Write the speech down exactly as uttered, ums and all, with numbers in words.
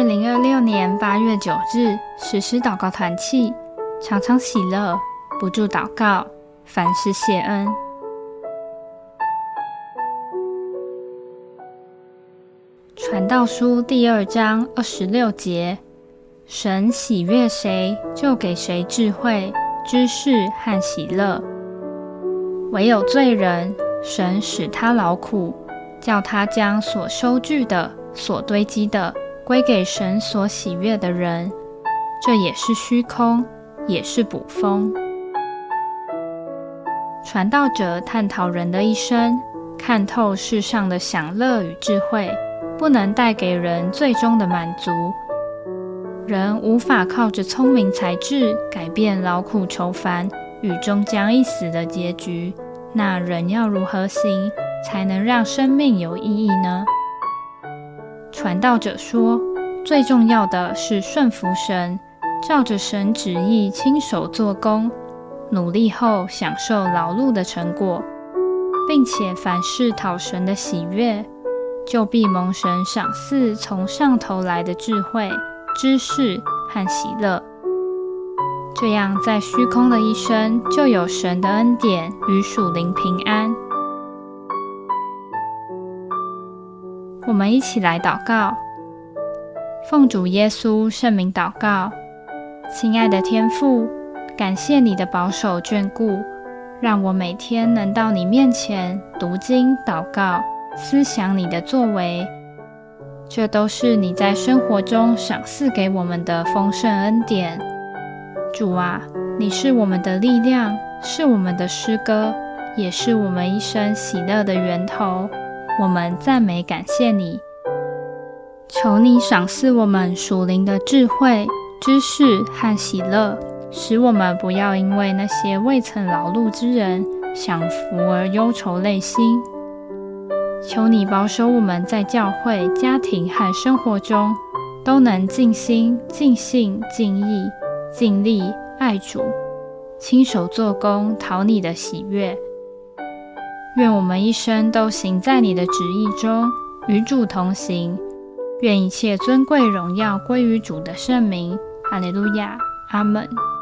零二六年八月九日，实施祷告团契，常常喜乐，不住祷告，凡事谢恩。传道书第二章二十六节，神喜悦谁，就给谁智慧、知识和喜乐。唯有罪人，神使他劳苦，叫他将所收据的、所堆积的归给神所喜悦的人，这也是虚空，也是捕风。传道者探讨人的一生，看透世上的享乐与智慧，不能带给人最终的满足。人无法靠着聪明才智改变劳苦愁烦与终将一死的结局，那人要如何行，才能让生命有意义呢？传道者说，最重要的是顺服神，照着神旨意亲手做工，努力后享受劳碌的成果，并且凡事讨神的喜悦，就必蒙神赏赐从上头来的智慧、知识和喜乐。这样在虚空的一生，就有神的恩典与属灵平安。我们一起来祷告。奉主耶稣圣名祷告，亲爱的天父，感谢你的保守眷顾，让我每天能到你面前读经祷告，思想你的作为，这都是你在生活中赏赐给我们的丰盛恩典。主啊，你是我们的力量，是我们的诗歌，也是我们一生喜乐的源头。我们赞美感谢你，求你赏赐我们属灵的智慧、知识和喜乐，使我们不要因为那些未曾劳碌之人享福而忧愁累心。求你保守我们在教会、家庭和生活中都能尽心、尽性、尽意、尽力爱主，亲手做工，讨你的喜悦。愿我们一生都行在你的旨意中，与主同行。愿一切尊贵荣耀归于主的圣名。哈利路亚，阿们。